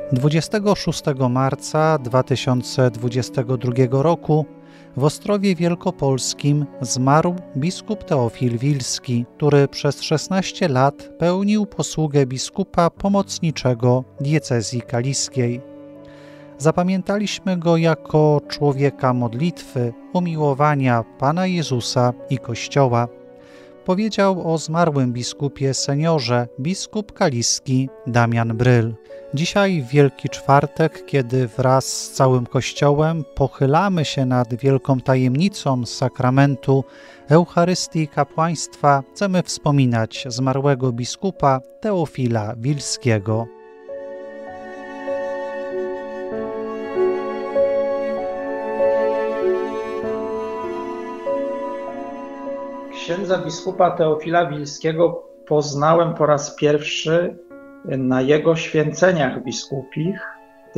26 marca 2022 roku w Ostrowie Wielkopolskim zmarł biskup Teofil Wilski, który przez 16 lat pełnił posługę biskupa pomocniczego diecezji kaliskiej. Zapamiętaliśmy go jako człowieka modlitwy, umiłowania Pana Jezusa i Kościoła. Powiedział o zmarłym biskupie seniorze biskup kaliski Damian Bryl. Dzisiaj Wielki Czwartek, kiedy wraz z całym Kościołem pochylamy się nad wielką tajemnicą sakramentu Eucharystii i kapłaństwa, chcemy wspominać zmarłego biskupa Teofila Wilskiego. Księdza biskupa Teofila Wilskiego poznałem po raz pierwszy na jego święceniach biskupich w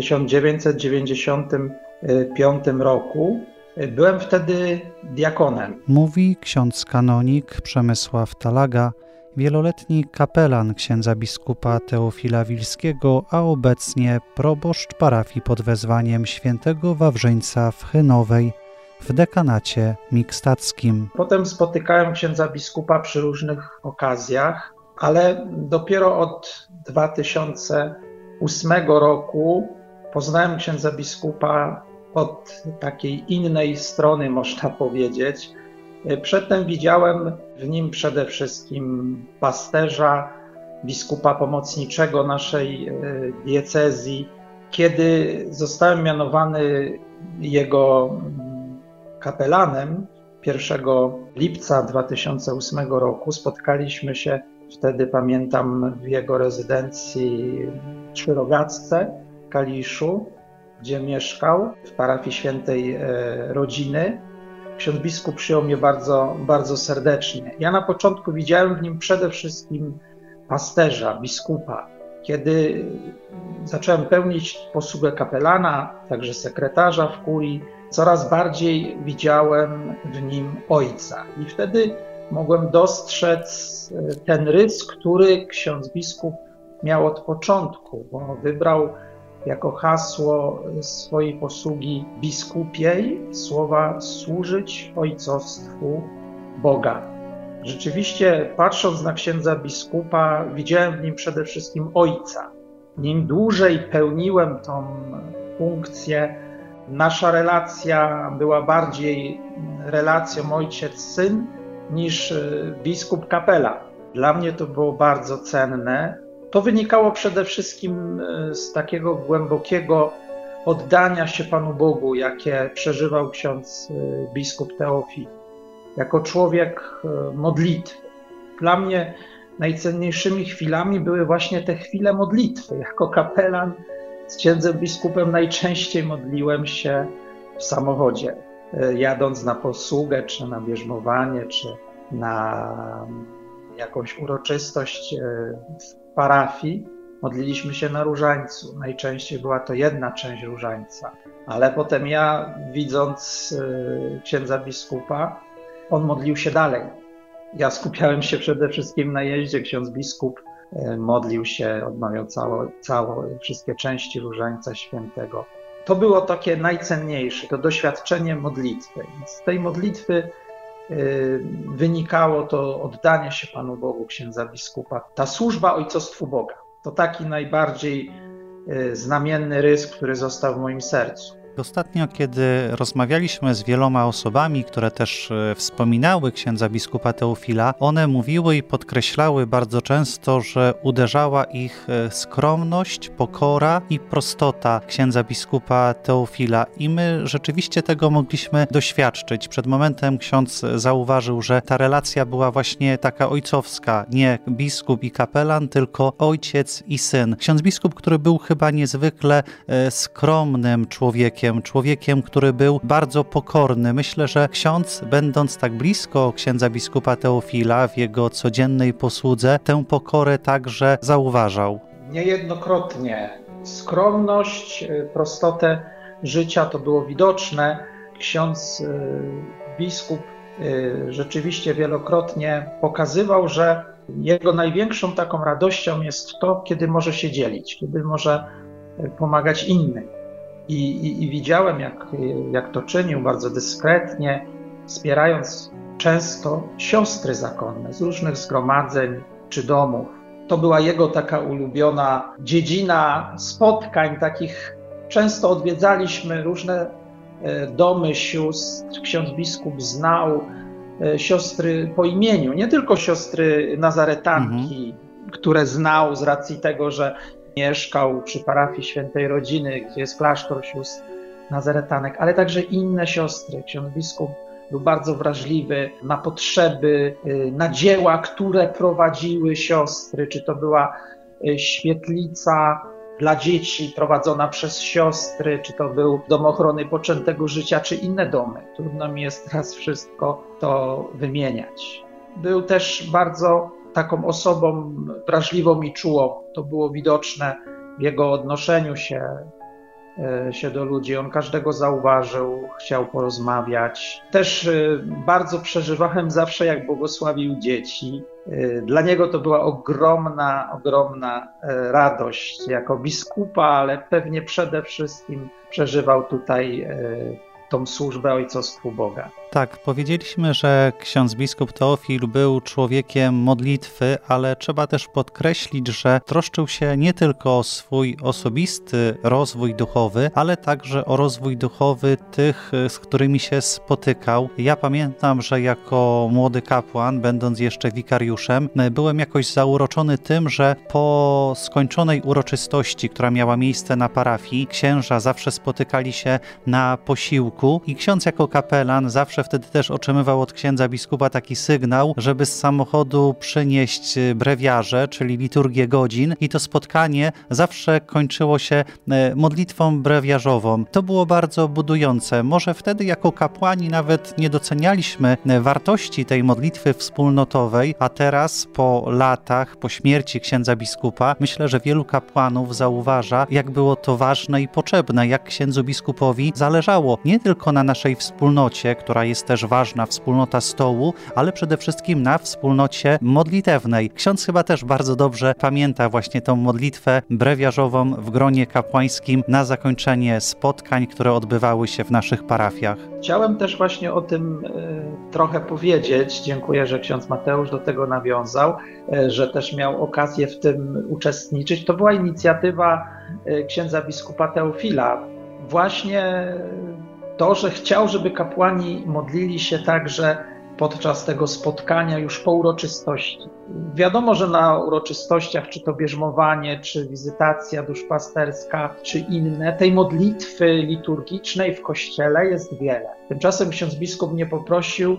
1995 roku. Byłem wtedy diakonem. Mówi ksiądz kanonik Przemysław Talaga, wieloletni kapelan księdza biskupa Teofila Wilskiego, a obecnie proboszcz parafii pod wezwaniem świętego Wawrzyńca w Chynowej w dekanacie mikstackim. Potem spotykałem księdza biskupa przy różnych okazjach, ale dopiero od 2008 roku poznałem księdza biskupa od takiej innej strony, można powiedzieć. Przedtem widziałem w nim przede wszystkim pasterza, biskupa pomocniczego naszej diecezji. Kiedy zostałem mianowany jego kapelanem 1 lipca 2008 roku, spotkaliśmy się wtedy, pamiętam, w jego rezydencji przy Rogacce w Kaliszu, gdzie mieszkał, w parafii Świętej Rodziny. Ksiądz biskup przyjął mnie bardzo, bardzo serdecznie. Ja na początku widziałem w nim przede wszystkim pasterza, biskupa. Kiedy zacząłem pełnić posługę kapelana, także sekretarza w kurii, coraz bardziej widziałem w nim ojca. I wtedy mogłem dostrzec ten rys, który ksiądz biskup miał od początku, bo wybrał jako hasło swojej posługi biskupiej słowa służyć ojcostwu Boga. Rzeczywiście, patrząc na księdza biskupa, widziałem w nim przede wszystkim ojca. Im dłużej pełniłem tą funkcję, nasza relacja była bardziej relacją ojciec-syn niż biskup-kapela. Dla mnie to było bardzo cenne. To wynikało przede wszystkim z takiego głębokiego oddania się Panu Bogu, jakie przeżywał ksiądz biskup Teofil, jako człowiek modlitwy. Dla mnie najcenniejszymi chwilami były właśnie te chwile modlitwy. Jako kapelan z księdzem biskupem najczęściej modliłem się w samochodzie, jadąc na posługę, czy na bierzmowanie, czy na jakąś uroczystość w parafii. Modliliśmy się na różańcu. Najczęściej była to jedna część różańca. Ale potem ja, widząc księdza biskupa, on modlił się dalej. Ja skupiałem się przede wszystkim na jeździe. Ksiądz biskup modlił się, odmawiał wszystkie części różańca świętego. To było takie najcenniejsze, to doświadczenie modlitwy. Z tej modlitwy wynikało to oddanie się Panu Bogu księdza biskupa. Ta służba ojcostwu Boga to taki najbardziej znamienny rys, który został w moim sercu. Ostatnio, kiedy rozmawialiśmy z wieloma osobami, które też wspominały księdza biskupa Teofila, one mówiły i podkreślały bardzo często, że uderzała ich skromność, pokora i prostota księdza biskupa Teofila. I my rzeczywiście tego mogliśmy doświadczyć. Przed momentem ksiądz zauważył, że ta relacja była właśnie taka ojcowska. Nie biskup i kapelan, tylko ojciec i syn. Ksiądz biskup, który był chyba niezwykle skromnym człowiekiem, który był bardzo pokorny. Myślę, że ksiądz, będąc tak blisko księdza biskupa Teofila w jego codziennej posłudze, tę pokorę także zauważał. Niejednokrotnie skromność, prostotę życia to było widoczne. Ksiądz biskup rzeczywiście wielokrotnie pokazywał, że jego największą taką radością jest to, kiedy może się dzielić, kiedy może pomagać innym. I widziałem, jak to czynił bardzo dyskretnie, wspierając często siostry zakonne z różnych zgromadzeń czy domów. To była jego taka ulubiona dziedzina spotkań, takich często odwiedzaliśmy różne domy sióstr. Ksiądz biskup znał siostry po imieniu, nie tylko siostry nazaretanki, które znał z racji tego, że mieszkał przy parafii Świętej Rodziny, gdzie jest klasztor sióstr nazaretanek, ale także inne siostry. Ksiądz biskup był bardzo wrażliwy na potrzeby, na dzieła, które prowadziły siostry, czy to była świetlica dla dzieci prowadzona przez siostry, czy to był dom ochrony poczętego życia, czy inne domy. Trudno mi jest teraz wszystko to wymieniać. Był też bardzo taką osobą wrażliwą i czułą. To było widoczne w jego odnoszeniu się do ludzi. On każdego zauważył, chciał porozmawiać. Też bardzo przeżywałem zawsze, jak błogosławił dzieci. Dla niego to była ogromna radość jako biskupa, ale pewnie przede wszystkim przeżywał tutaj tą służbę ojcostwu Boga. Tak, powiedzieliśmy, że ksiądz biskup Teofil był człowiekiem modlitwy, ale trzeba też podkreślić, że troszczył się nie tylko o swój osobisty rozwój duchowy, ale także o rozwój duchowy tych, z którymi się spotykał. Ja pamiętam, że jako młody kapłan, będąc jeszcze wikariuszem, byłem jakoś zauroczony tym, że po skończonej uroczystości, która miała miejsce na parafii, księża zawsze spotykali się na posiłku i ksiądz jako kapelan zawsze wtedy też otrzymywał od księdza biskupa taki sygnał, żeby z samochodu przynieść brewiarze, czyli liturgię godzin, i to spotkanie zawsze kończyło się modlitwą brewiarzową. To było bardzo budujące. Może wtedy jako kapłani nawet nie docenialiśmy wartości tej modlitwy wspólnotowej, a teraz po latach, po śmierci księdza biskupa, myślę, że wielu kapłanów zauważa, jak było to ważne i potrzebne, jak księdzu biskupowi zależało nie tylko na naszej wspólnocie, która jest też ważna, wspólnota stołu, ale przede wszystkim na wspólnocie modlitewnej. Ksiądz chyba też bardzo dobrze pamięta właśnie tą modlitwę brewiarzową w gronie kapłańskim na zakończenie spotkań, które odbywały się w naszych parafiach. Chciałem też właśnie o tym trochę powiedzieć. Dziękuję, że ksiądz Mateusz do tego nawiązał, że też miał okazję w tym uczestniczyć. To była inicjatywa księdza biskupa Teofila. Właśnie to, że chciał, żeby kapłani modlili się także podczas tego spotkania już po uroczystości. Wiadomo, że na uroczystościach, czy to bierzmowanie, czy wizytacja duszpasterska, czy inne, tej modlitwy liturgicznej w kościele jest wiele. Tymczasem ksiądz biskup mnie poprosił,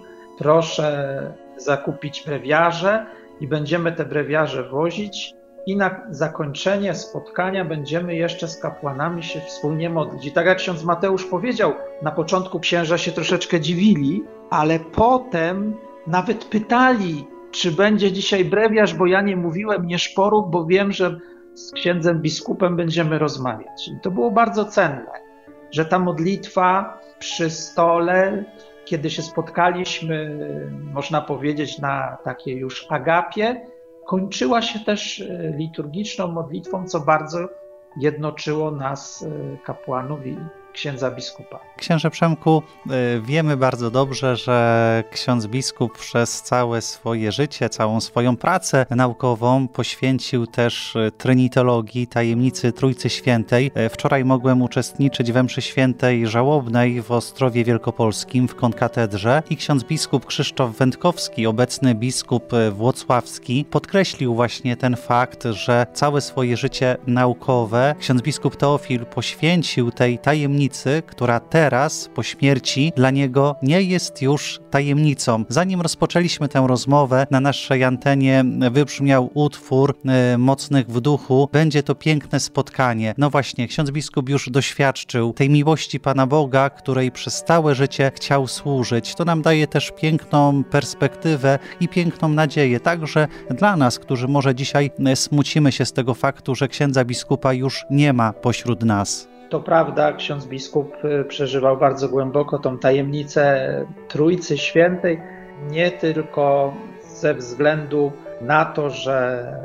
proszę zakupić brewiarze i będziemy te brewiarze wozić i na zakończenie spotkania będziemy jeszcze z kapłanami się wspólnie modlić. I tak jak ksiądz Mateusz powiedział, na początku księża się troszeczkę dziwili, ale potem nawet pytali, czy będzie dzisiaj brewiarz, bo ja nie mówiłem, nie szporów, bo wiem, że z księdzem biskupem będziemy rozmawiać. I to było bardzo cenne, że ta modlitwa przy stole, kiedy się spotkaliśmy, można powiedzieć, na takiej już agapie, kończyła się też liturgiczną modlitwą, co bardzo jednoczyło nas, kapłanów i księdza biskupa. Księże Przemku, wiemy bardzo dobrze, że ksiądz biskup przez całe swoje życie, całą swoją pracę naukową poświęcił też trynitologii, tajemnicy Trójcy Świętej. Wczoraj mogłem uczestniczyć we mszy świętej żałobnej w Ostrowie Wielkopolskim w konkatedrze i ksiądz biskup Krzysztof Wędkowski, obecny biskup włocławski, podkreślił właśnie ten fakt, że całe swoje życie naukowe ksiądz biskup Teofil poświęcił tej tajemnicy, która teraz, po śmierci, dla niego nie jest już tajemnicą. Zanim rozpoczęliśmy tę rozmowę, na naszej antenie wybrzmiał utwór Mocnych w duchu. Będzie to piękne spotkanie. No właśnie, ksiądz biskup już doświadczył tej miłości Pana Boga, której przez całe życie chciał służyć. To nam daje też piękną perspektywę i piękną nadzieję, także dla nas, którzy może dzisiaj smucimy się z tego faktu, że księdza biskupa już nie ma pośród nas. To prawda, ksiądz biskup przeżywał bardzo głęboko tą tajemnicę Trójcy Świętej, nie tylko ze względu na to, że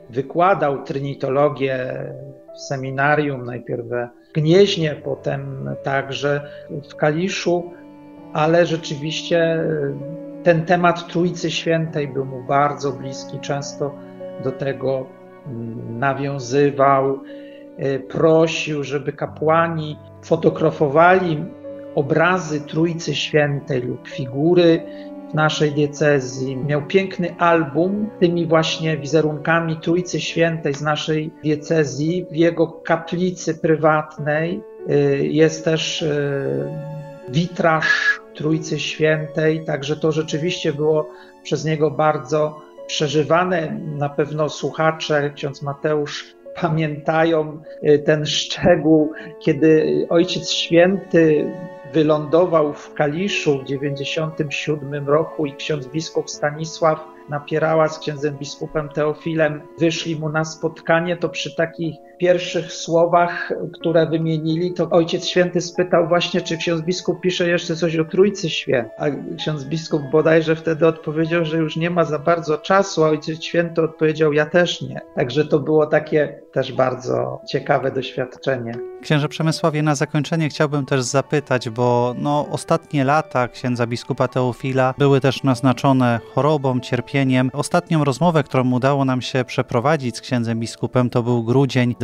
wykładał trynitologię w seminarium, najpierw w Gnieźnie, potem także w Kaliszu, ale rzeczywiście ten temat Trójcy Świętej był mu bardzo bliski, często do tego nawiązywał, prosił, żeby kapłani fotografowali obrazy Trójcy Świętej lub figury w naszej diecezji. Miał piękny album z tymi właśnie wizerunkami Trójcy Świętej z naszej diecezji. W jego kaplicy prywatnej jest też witraż Trójcy Świętej, także to rzeczywiście było przez niego bardzo przeżywane. Na pewno słuchacze, ksiądz Mateusz, pamiętają ten szczegół, kiedy Ojciec Święty wylądował w Kaliszu w 1997 roku i ksiądz biskup Stanisław Napierała z księdzem biskupem Teofilem wyszli mu na spotkanie, to przy takich pierwszych słowach, które wymienili, to Ojciec Święty spytał właśnie, czy ksiądz biskup pisze jeszcze coś o Trójcy Świętej. A ksiądz biskup bodajże wtedy odpowiedział, że już nie ma za bardzo czasu, a Ojciec Święty odpowiedział, ja też nie. Także to było takie też bardzo ciekawe doświadczenie. Księże Przemysławie, na zakończenie chciałbym też zapytać, bo ostatnie lata księdza biskupa Teofila były też naznaczone chorobą, cierpieniem. Ostatnią rozmowę, którą udało nam się przeprowadzić z księdzem biskupem, to był grudzień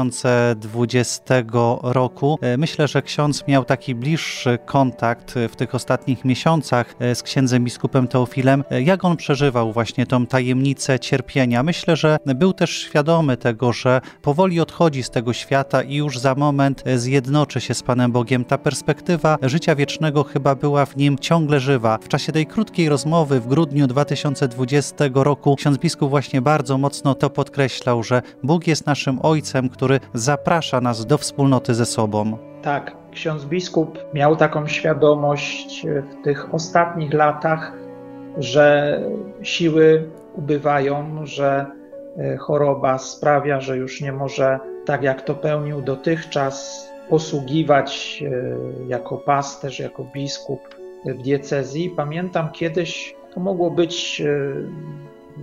2020 roku. Myślę, że ksiądz miał taki bliższy kontakt w tych ostatnich miesiącach z księdzem biskupem Teofilem. Jak on przeżywał właśnie tą tajemnicę cierpienia? Myślę, że był też świadomy tego, że powoli odchodzi z tego świata i już za moment zjednoczy się z Panem Bogiem. Ta perspektywa życia wiecznego chyba była w nim ciągle żywa. W czasie tej krótkiej rozmowy w grudniu 2020 roku ksiądz biskup właśnie bardzo mocno to podkreślał, że Bóg jest naszym Ojcem, który zaprasza nas do wspólnoty ze sobą. Tak, ksiądz biskup miał taką świadomość w tych ostatnich latach, że siły ubywają, że choroba sprawia, że już nie może, tak jak to pełnił dotychczas, posługiwać jako pasterz, jako biskup w diecezji. Pamiętam kiedyś, to mogło być w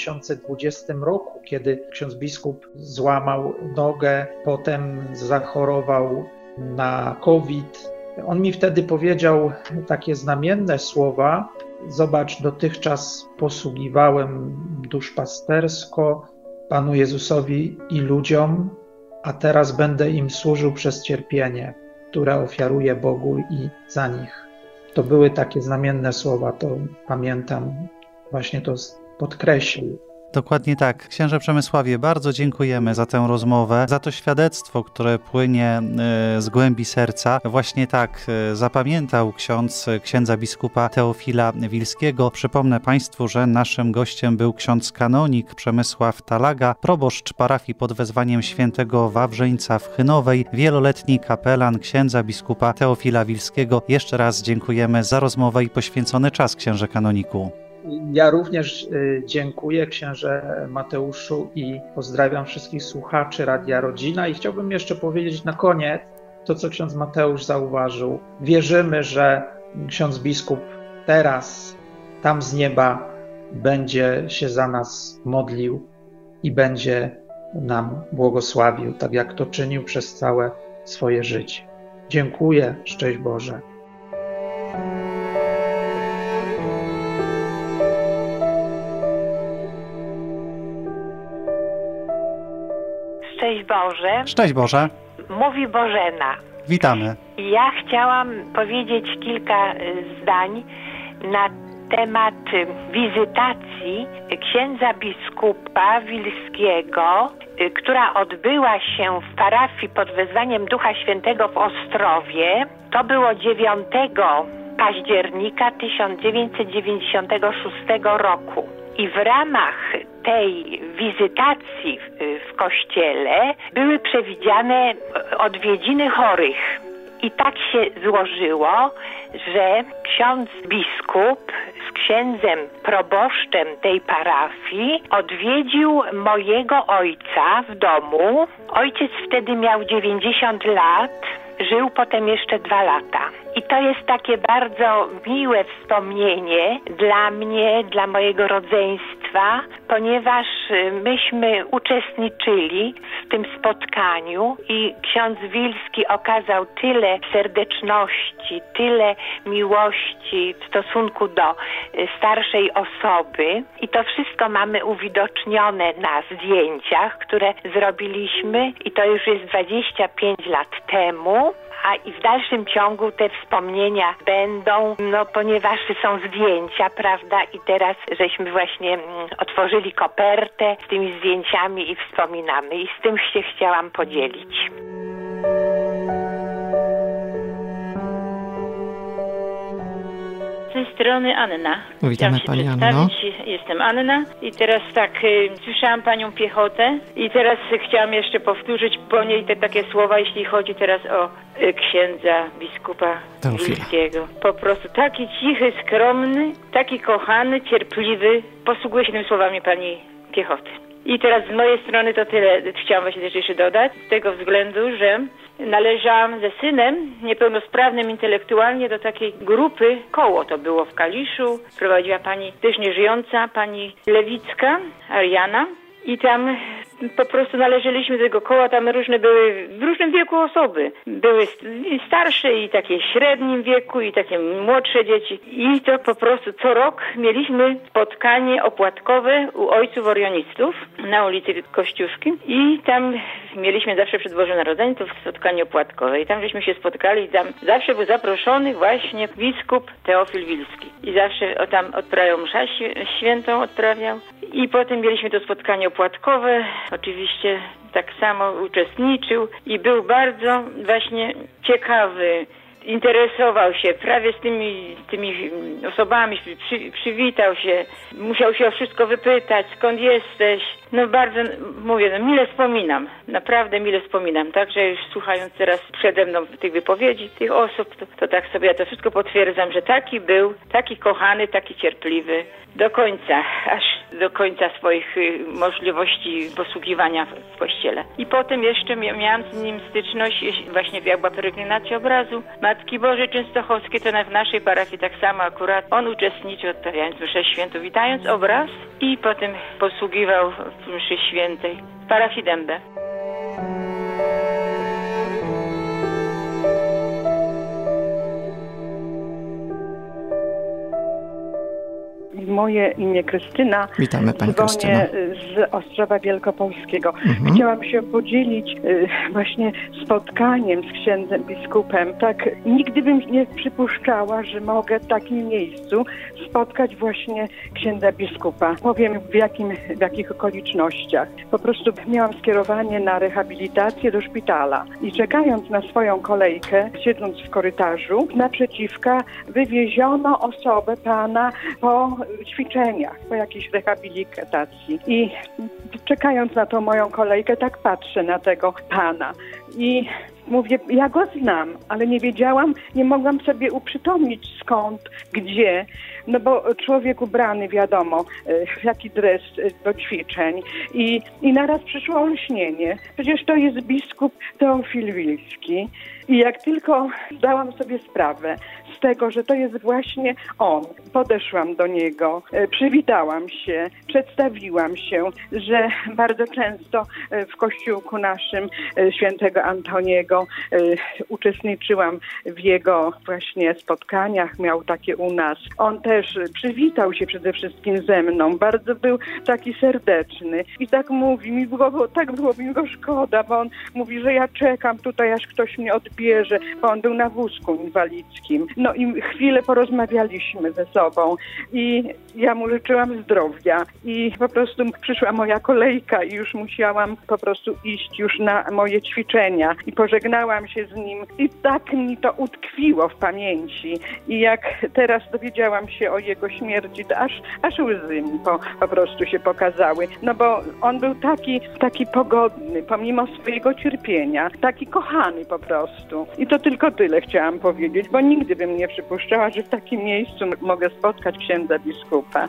2020 roku, kiedy ksiądz biskup złamał nogę, potem zachorował na COVID. On mi wtedy powiedział takie znamienne słowa: zobacz, dotychczas posługiwałem duszpastersko Panu Jezusowi i ludziom, a teraz będę im służył przez cierpienie, które ofiaruję Bogu i za nich. To były takie znamienne słowa, to pamiętam, właśnie to podkreślił. Dokładnie tak. Księże Przemysławie, bardzo dziękujemy za tę rozmowę, za to świadectwo, które płynie z głębi serca. Właśnie tak zapamiętał księdza biskupa Teofila Wilskiego. Przypomnę Państwu, że naszym gościem był ksiądz kanonik Przemysław Talaga, proboszcz parafii pod wezwaniem świętego Wawrzyńca w Chynowej, wieloletni kapelan księdza biskupa Teofila Wilskiego. Jeszcze raz dziękujemy za rozmowę i poświęcony czas, księże kanoniku. Ja również dziękuję, księże Mateuszu, i pozdrawiam wszystkich słuchaczy Radia Rodzina. I chciałbym jeszcze powiedzieć na koniec to, co ksiądz Mateusz zauważył. Wierzymy, że ksiądz biskup teraz tam z nieba będzie się za nas modlił i będzie nam błogosławił, tak jak to czynił przez całe swoje życie. Dziękuję, szczęść Boże. Szczęść Boże. Szczęść Boże. Mówi Bożena. Witamy. Ja chciałam powiedzieć kilka zdań na temat wizytacji księdza biskupa Wilskiego, która odbyła się w parafii pod wezwaniem Ducha Świętego w Ostrowie. To było 9 października 1996 roku. I w ramach tej wizytacji w kościele były przewidziane odwiedziny chorych. I tak się złożyło, że ksiądz biskup z księdzem proboszczem tej parafii odwiedził mojego ojca w domu. Ojciec wtedy miał 90 lat, żył potem jeszcze 2 lata. I to jest takie bardzo miłe wspomnienie dla mnie, dla mojego rodzeństwa, ponieważ myśmy uczestniczyli w tym spotkaniu i ksiądz Wilski okazał tyle serdeczności, tyle miłości w stosunku do starszej osoby i to wszystko mamy uwidocznione na zdjęciach, które zrobiliśmy i to już jest 25 lat temu. A i w dalszym ciągu te wspomnienia będą, ponieważ są zdjęcia, prawda? I teraz żeśmy właśnie otworzyli kopertę z tymi zdjęciami i wspominamy. I z tym się chciałam podzielić. Z tej strony Anna. Witamy Pani Anno. Jestem Anna i teraz tak, słyszałam Panią Piechotę i teraz chciałam jeszcze powtórzyć po niej te takie słowa, jeśli chodzi teraz o księdza biskupa Wilskiego. Po prostu taki cichy, skromny, taki kochany, cierpliwy. Posługuję się tymi słowami Pani Piechoty. I teraz z mojej strony to tyle chciałam właśnie też jeszcze dodać, z tego względu, że należałam ze synem niepełnosprawnym intelektualnie do takiej grupy, koło to było w Kaliszu, prowadziła pani też nieżyjąca, pani Lewicka, Ariana i tam po prostu należeliśmy do tego koła, tam różne były, w różnym wieku osoby. Były i starsze i takie w średnim wieku i takie młodsze dzieci. I to po prostu co rok mieliśmy spotkanie opłatkowe u ojców orionistów na ulicy Kościuszki i tam mieliśmy zawsze przed Bożym Narodzeniem to spotkanie opłatkowe i tam żeśmy się spotkali i tam zawsze był zaproszony właśnie biskup Teofil Wilski. I zawsze tam odprawiał mszę świętą, odprawiał. I potem mieliśmy to spotkanie opłatkowe. Oczywiście tak samo uczestniczył i był bardzo właśnie ciekawy. Interesował się prawie z tymi osobami, przywitał się, musiał się o wszystko wypytać, skąd jesteś. No bardzo, mówię, mile wspominam, naprawdę mile wspominam. Także już słuchając teraz przede mną tych wypowiedzi, tych osób, to tak sobie ja to wszystko potwierdzam, że taki był, taki kochany, taki cierpliwy do końca, aż do końca swoich możliwości posługiwania w kościele. I potem jeszcze miałam z nim styczność, właśnie jak była peregrinacja obrazu Matki Bożej Częstochowskiej, to w naszej parafii tak samo akurat on uczestniczył odprawiając mszę świętą, witając obraz i potem posługiwał w mszy świętej w parafii Dębę. Moje imię Krystyna. Witamy Pani Krystyno. Z Ostrowa Wielkopolskiego. Chciałam się podzielić właśnie spotkaniem z księdzem biskupem. Tak, nigdy bym nie przypuszczała, że mogę w takim miejscu spotkać właśnie księdza biskupa. Powiem w jakich okolicznościach. Po prostu miałam skierowanie na rehabilitację do szpitala i czekając na swoją kolejkę, siedząc w korytarzu, naprzeciwka wywieziono osobę pana po ćwiczeniach, po jakiejś rehabilitacji. I czekając na tą moją kolejkę, tak patrzę na tego pana i mówię, ja go znam, ale nie wiedziałam, nie mogłam sobie uprzytomnić skąd, gdzie, no bo człowiek ubrany, wiadomo, w jaki dres do ćwiczeń i naraz przyszło olśnienie. Przecież to jest biskup Teofil Wilski. I jak tylko zdałam sobie sprawę z tego, że to jest właśnie on, podeszłam do niego, przywitałam się, przedstawiłam się, że bardzo często w kościółku naszym świętego Antoniego uczestniczyłam w jego właśnie spotkaniach, miał takie u nas. On też przywitał się przede wszystkim ze mną, bardzo był taki serdeczny i tak mówi, tak było mi go szkoda, bo on mówi, że ja czekam tutaj, aż ktoś mnie odbierze, bo on był na wózku inwalidzkim. No i chwilę porozmawialiśmy ze sobą i ja mu życzyłam zdrowia i po prostu przyszła moja kolejka i już musiałam po prostu iść już na moje ćwiczenia i pożegnałam się z nim i tak mi to utkwiło w pamięci i jak teraz dowiedziałam się o jego śmierci, to aż łzy mi po prostu się pokazały, no bo on był taki pogodny, pomimo swojego cierpienia, taki kochany po prostu. I to tylko tyle chciałam powiedzieć, bo nigdy bym nie przypuszczała, że w takim miejscu mogę spotkać księdza biskupa.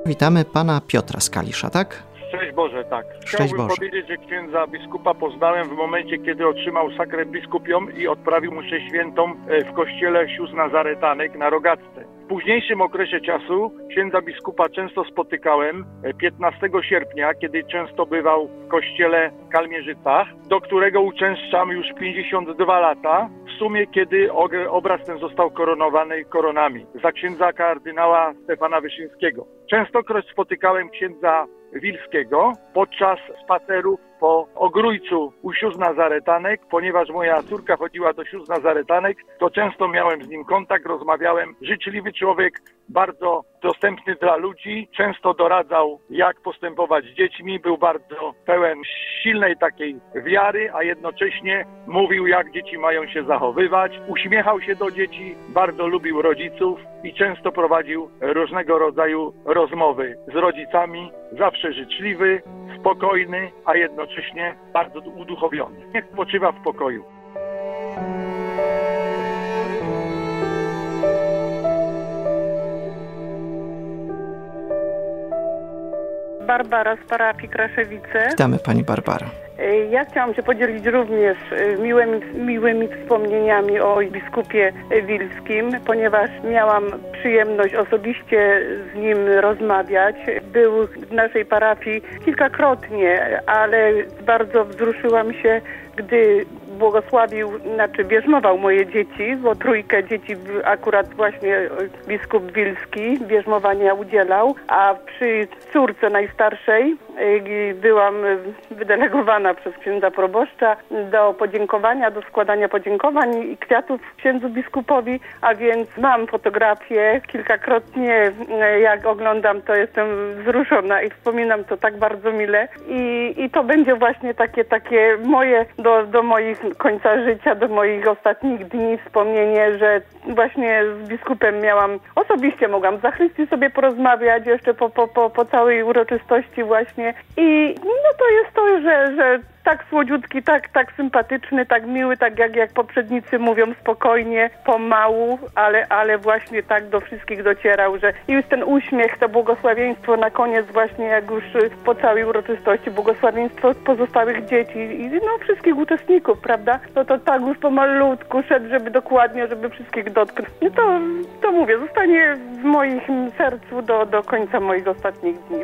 Witamy pana Piotra z Kalisza, tak? Szczęść Boże, tak. Szczęść Chciałbym Boże. powiedzieć, że księdza biskupa poznałem w momencie, kiedy otrzymał sakrę biskupią i odprawił mszę świętą w kościele sióstr Nazaretanek na Rogacce. W późniejszym okresie czasu księdza biskupa często spotykałem 15 sierpnia, kiedy często bywał w kościele w Kalmierzycach, do którego uczęszczam już 52 lata, w sumie kiedy obraz ten został koronowany koronami za księdza kardynała Stefana Wyszyńskiego. Częstokroć spotykałem księdza Wilskiego podczas spacerów po Ogrójcu u sióstr Nazaretanek, ponieważ moja córka chodziła do sióstr Nazaretanek, to często miałem z nim kontakt, rozmawiałem. Życzliwy człowiek, bardzo dostępny dla ludzi, często doradzał, jak postępować z dziećmi, był bardzo pełen silnej takiej wiary, a jednocześnie mówił, jak dzieci mają się zachowywać, uśmiechał się do dzieci, bardzo lubił rodziców i często prowadził różnego rodzaju rozmowy z rodzicami, zawsze życzliwy, spokojny, a jednocześnie bardzo uduchowiony. Niech spoczywa w pokoju. Barbara z parafii Kraszewice. Witamy pani Barbara. Ja chciałam się podzielić również miłymi wspomnieniami o biskupie Wilskim, ponieważ miałam przyjemność osobiście z nim rozmawiać. Był w naszej parafii kilkakrotnie, ale bardzo wzruszyłam się, gdy bierzmował moje dzieci, bo trójkę dzieci akurat właśnie biskup Wilski bierzmowania udzielał, a przy córce najstarszej byłam wydelegowana przez księdza proboszcza do podziękowania, do składania podziękowań i kwiatów księdzu biskupowi, a więc mam fotografię. Kilkakrotnie jak oglądam, to jestem wzruszona i wspominam to tak bardzo mile i to będzie właśnie takie moje do moich końca życia, do moich ostatnich dni wspomnienie, że właśnie z biskupem osobiście mogłam w zachrystii sobie porozmawiać jeszcze po całej uroczystości właśnie i no to jest to, że tak słodziutki, tak sympatyczny, tak miły, tak jak poprzednicy mówią, spokojnie, pomału, ale właśnie tak do wszystkich docierał, że i już ten uśmiech, to błogosławieństwo na koniec właśnie, jak już po całej uroczystości, błogosławieństwo pozostałych dzieci i wszystkich uczestników, prawda? To tak już pomalutku szedł, żeby wszystkich dotknąć. No to mówię, zostanie w moim sercu do końca moich ostatnich dni.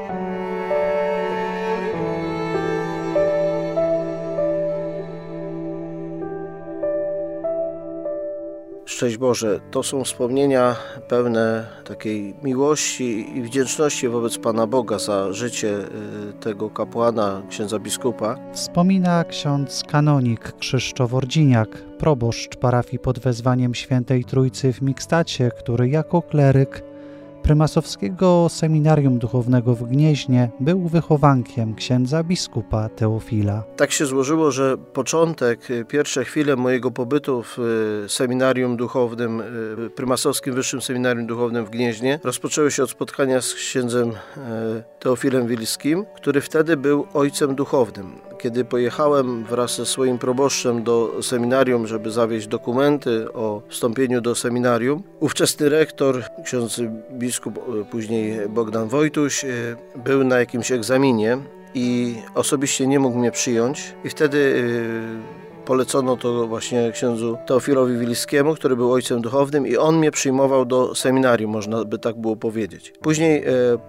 Szczęść Boże, to są wspomnienia pełne takiej miłości i wdzięczności wobec Pana Boga za życie tego kapłana, księdza biskupa. Wspomina ksiądz kanonik Krzysztof Ordziniak, proboszcz parafii pod wezwaniem Świętej Trójcy w Mikstacie, który jako kleryk prymasowskiego seminarium duchownego w Gnieźnie był wychowankiem księdza biskupa Teofila. Tak się złożyło, że pierwsze chwile mojego pobytu w seminarium duchownym, prymasowskim Wyższym Seminarium Duchownym w Gnieźnie rozpoczęły się od spotkania z księdzem Teofilem Wilskim, który wtedy był ojcem duchownym. Kiedy pojechałem wraz ze swoim proboszczem do seminarium, żeby zawieźć dokumenty o wstąpieniu do seminarium, ówczesny rektor, ksiądz biskup, później Bogdan Wojtuś, był na jakimś egzaminie i osobiście nie mógł mnie przyjąć i wtedy polecono to właśnie księdzu Teofilowi Wilskiemu, który był ojcem duchownym i on mnie przyjmował do seminarium, można by tak było powiedzieć. Później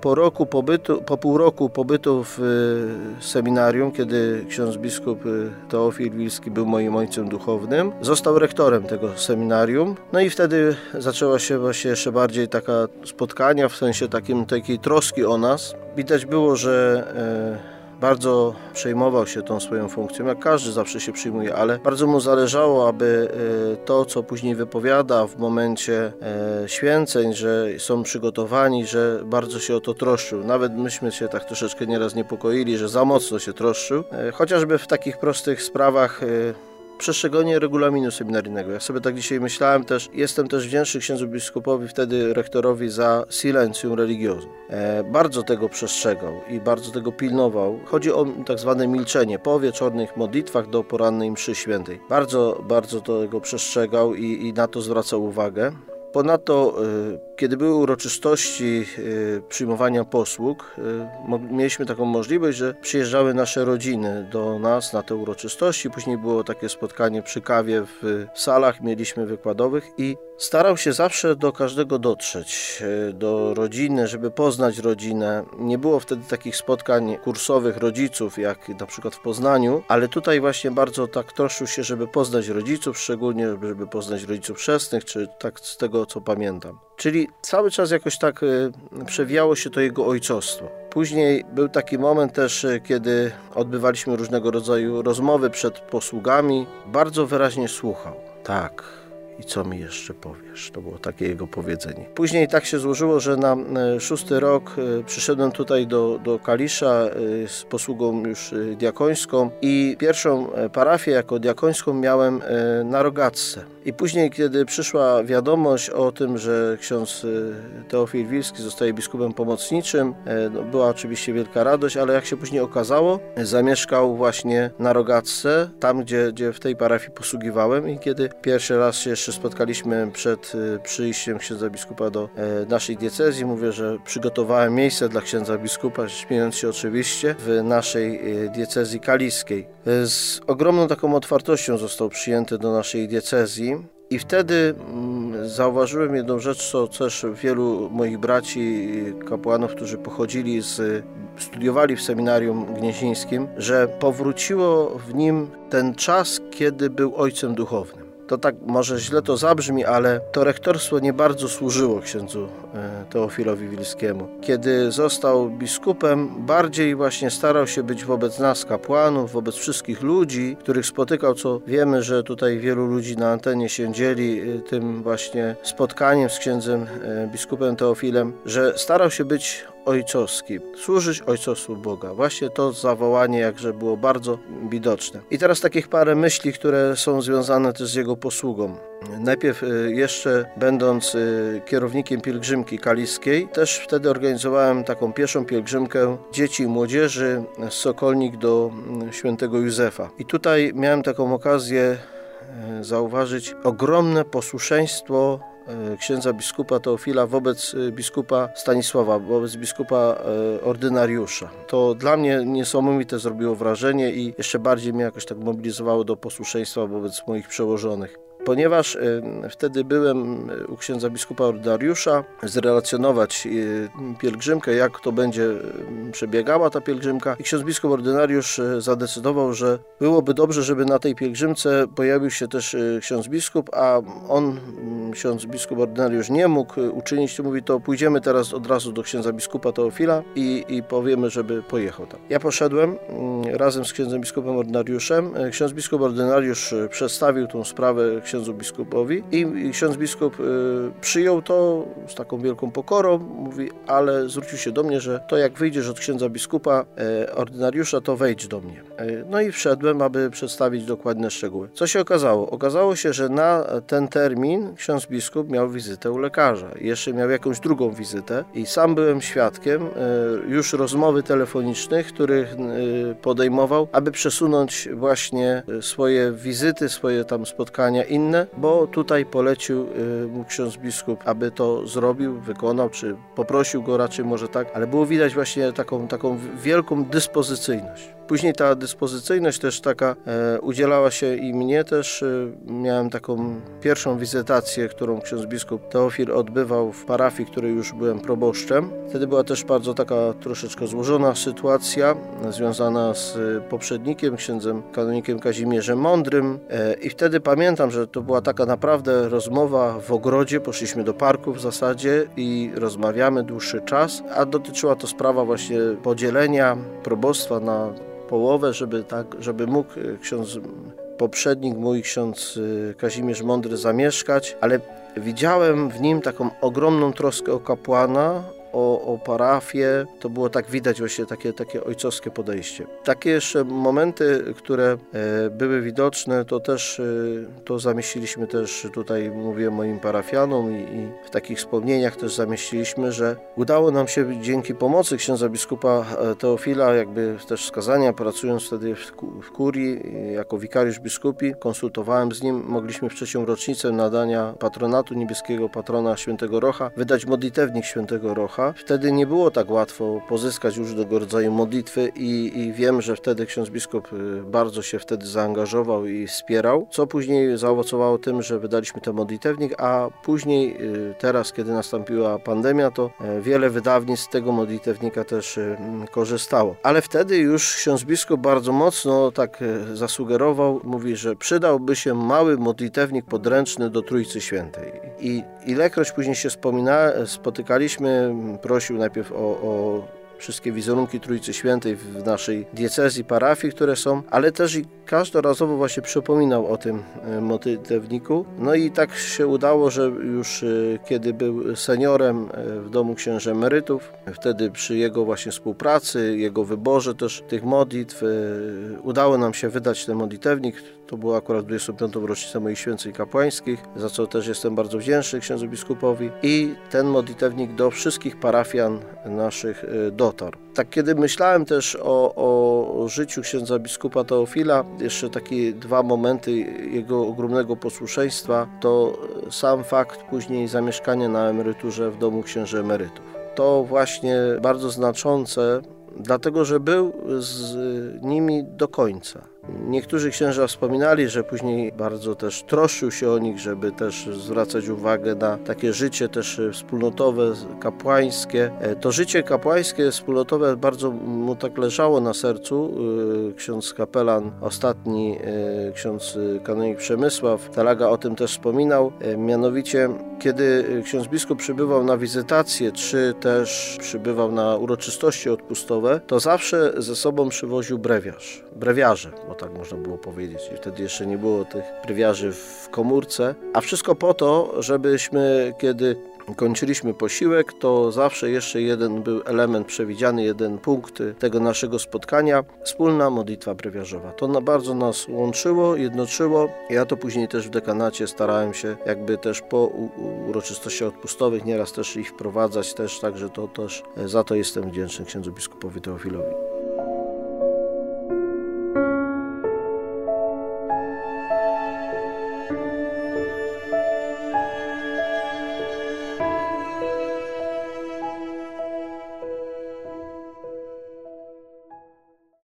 po pół roku pobytu w seminarium, kiedy ksiądz biskup Teofil Wilski był moim ojcem duchownym, został rektorem tego seminarium. No i wtedy zaczęła się właśnie jeszcze bardziej taka spotkania, w sensie takiej troski o nas. Widać było, że bardzo przejmował się tą swoją funkcją, jak każdy zawsze się przyjmuje, ale bardzo mu zależało, aby to, co później wypowiada w momencie święceń, że są przygotowani, że bardzo się o to troszczył. Nawet myśmy się tak troszeczkę nieraz niepokoili, że za mocno się troszczył, chociażby w takich prostych sprawach przestrzeganie regulaminu seminaryjnego. Ja sobie tak dzisiaj myślałem też, jestem też wdzięczny księdzu biskupowi, wtedy rektorowi, za silencium religiozum. Bardzo tego przestrzegał i bardzo tego pilnował. Chodzi o tak zwane milczenie po wieczornych modlitwach do porannej mszy świętej. Bardzo tego przestrzegał i na to zwracał uwagę. Ponadto, kiedy były uroczystości przyjmowania posług, mieliśmy taką możliwość, że przyjeżdżały nasze rodziny do nas na te uroczystości. Później było takie spotkanie przy kawie w salach, mieliśmy wykładowych i starał się zawsze do każdego dotrzeć, do rodziny, żeby poznać rodzinę. Nie było wtedy takich spotkań kursowych rodziców, jak na przykład w Poznaniu, ale tutaj właśnie bardzo tak troszczył się, żeby poznać rodziców, szczególnie żeby poznać rodziców chrzestnych, czy tak z tego, co pamiętam. Czyli cały czas jakoś tak przewijało się to jego ojcostwo. Później był taki moment też, kiedy odbywaliśmy różnego rodzaju rozmowy przed posługami. Bardzo wyraźnie słuchał. Tak. I co mi jeszcze powiesz? To było takie jego powiedzenie. Później tak się złożyło, że na 6. rok przyszedłem tutaj do Kalisza z posługą już diakońską i pierwszą parafię jako diakońską miałem na Rogacce. I później, kiedy przyszła wiadomość o tym, że ksiądz Teofil Wilski zostaje biskupem pomocniczym, była oczywiście wielka radość, ale jak się później okazało, zamieszkał właśnie na Rogacce, tam gdzie w tej parafii posługiwałem i kiedy pierwszy raz się jeszcze spotkaliśmy przed przyjściem księdza biskupa do naszej diecezji, mówię, że przygotowałem miejsce dla księdza biskupa, śmiejąc się oczywiście, w naszej diecezji kaliskiej. Z ogromną taką otwartością został przyjęty do naszej diecezji. I wtedy zauważyłem jedną rzecz, co też wielu moich braci kapłanów, którzy studiowali w seminarium gnieźnieńskim, że powróciło w nim ten czas, kiedy był ojcem duchownym. To tak może źle to zabrzmi, ale to rektorstwo nie bardzo służyło księdzu Teofilowi Wilskiemu. Kiedy został biskupem, bardziej właśnie starał się być wobec nas, kapłanów, wobec wszystkich ludzi, których spotykał, co wiemy, że tutaj wielu ludzi na antenie się dzieli tym właśnie spotkaniem z księdzem biskupem Teofilem, że starał się być ojcowski, służyć ojcostwu Boga. Właśnie to zawołanie jakże było bardzo widoczne. I teraz takich parę myśli, które są związane też z jego posługą. Najpierw jeszcze będąc kierownikiem pielgrzymki kaliskiej, też wtedy organizowałem taką pierwszą pielgrzymkę dzieci i młodzieży z Sokolnik do świętego Józefa. I tutaj miałem taką okazję zauważyć ogromne posłuszeństwo księdza biskupa Teofila wobec biskupa Stanisława, wobec biskupa ordynariusza. To dla mnie niesamowite zrobiło wrażenie i jeszcze bardziej mnie jakoś tak mobilizowało do posłuszeństwa wobec moich przełożonych. Ponieważ wtedy byłem u księdza biskupa ordynariusza, zrelacjonować pielgrzymkę, jak to będzie przebiegała ta pielgrzymka. I ksiądz biskup ordynariusz zadecydował, że byłoby dobrze, żeby na tej pielgrzymce pojawił się też ksiądz biskup, a on, ksiądz biskup ordynariusz, nie mógł uczynić, to mówi, to pójdziemy teraz od razu do księdza biskupa Teofila i powiemy, żeby pojechał tam. Ja poszedłem razem z księdzem biskupem ordynariuszem. Ksiądz biskup ordynariusz przedstawił tą sprawę księdzu biskupowi i ksiądz biskup przyjął to z taką wielką pokorą, mówi, ale zwrócił się do mnie, że to jak wyjdziesz od księdza biskupa ordynariusza, to wejdź do mnie. No i wszedłem, aby przedstawić dokładne szczegóły. Co się okazało? Okazało się, że na ten termin ksiądz biskup miał wizytę u lekarza. Jeszcze miał jakąś drugą wizytę i sam byłem świadkiem już rozmowy telefonicznych, których podejmował, aby przesunąć właśnie swoje wizyty, swoje tam spotkania inne, bo tutaj polecił mu ksiądz biskup, aby to zrobił, wykonał, czy poprosił go raczej może tak, ale było widać właśnie taką wielką dyspozycyjność. Później ta dyspozycyjność też taka udzielała się i mnie też. Miałem taką pierwszą wizytację, którą ksiądz biskup Teofil odbywał w parafii, której już byłem proboszczem. Wtedy była też bardzo taka troszeczkę złożona sytuacja związana z poprzednikiem, księdzem kanonikiem Kazimierzem Mądrym i wtedy pamiętam, że to była taka naprawdę rozmowa w ogrodzie, poszliśmy do parku w zasadzie i rozmawiamy dłuższy czas, a dotyczyła to sprawa właśnie podzielenia probostwa na połowę, żeby mógł ksiądz poprzednik mój, ksiądz Kazimierz Mądry, zamieszkać, ale widziałem w nim taką ogromną troskę o kapłana o parafię, to było tak widać właśnie takie ojcowskie podejście. Takie jeszcze momenty, które były widoczne, to też to zamieściliśmy też tutaj, mówię moim parafianom i w takich wspomnieniach też zamieściliśmy, że udało nam się dzięki pomocy księdza biskupa Teofila, jakby też wskazania, pracując wtedy w kurii jako wikariusz biskupi, konsultowałem z nim, mogliśmy w 3. rocznicę nadania patronatu niebieskiego patrona świętego Rocha wydać modlitewnik świętego Rocha. Wtedy nie było tak łatwo pozyskać różnego rodzaju modlitwy i wiem, że wtedy ksiądz biskup bardzo się wtedy zaangażował i wspierał, co później zaowocowało tym, że wydaliśmy ten modlitewnik, a później teraz, kiedy nastąpiła pandemia, to wiele wydawnictw z tego modlitewnika też korzystało. Ale wtedy już ksiądz biskup bardzo mocno tak zasugerował, mówi, że przydałby się mały modlitewnik podręczny do Trójcy Świętej. I ilekroć później się spotykaliśmy, prosił najpierw o wszystkie wizerunki Trójcy Świętej w naszej diecezji, parafii, które są, ale też i każdorazowo właśnie przypominał o tym modlitewniku. No i tak się udało, że już kiedy był seniorem w domu księży emerytów, wtedy przy jego właśnie współpracy, jego wyborze też tych modlitw, udało nam się wydać ten modlitewnik. To było akurat 25. rocznicę moich święceń kapłańskich, za co też jestem bardzo wdzięczny księdzu biskupowi. I ten modlitewnik do wszystkich parafian naszych dotarł. Tak, kiedy myślałem też o życiu księdza biskupa Teofila, jeszcze takie 2 momenty jego ogromnego posłuszeństwa, to sam fakt później zamieszkania na emeryturze w domu księży emerytów. To właśnie bardzo znaczące, dlatego że był z nimi do końca. Niektórzy księża wspominali, że później bardzo też troszczył się o nich, żeby też zwracać uwagę na takie życie też wspólnotowe, kapłańskie. To życie kapłańskie, wspólnotowe bardzo mu tak leżało na sercu. Ksiądz kapelan, ostatni ksiądz kanonik Przemysław Talaga o tym też wspominał. Mianowicie, kiedy ksiądz biskup przybywał na wizytację, czy też przybywał na uroczystości odpustowe, to zawsze ze sobą przywoził brewiarze, bo tak można było powiedzieć. I wtedy jeszcze nie było tych brewiarzy w komórce. A wszystko po to, żebyśmy, kiedy kończyliśmy posiłek, to zawsze jeszcze jeden był element przewidziany, jeden punkt tego naszego spotkania, wspólna modlitwa brewiarzowa. To bardzo nas łączyło, jednoczyło. Ja to później też w dekanacie starałem się jakby też po uroczystościach odpustowych nieraz też ich wprowadzać też, także to też za to jestem wdzięczny księdzu biskupowi Teofilowi.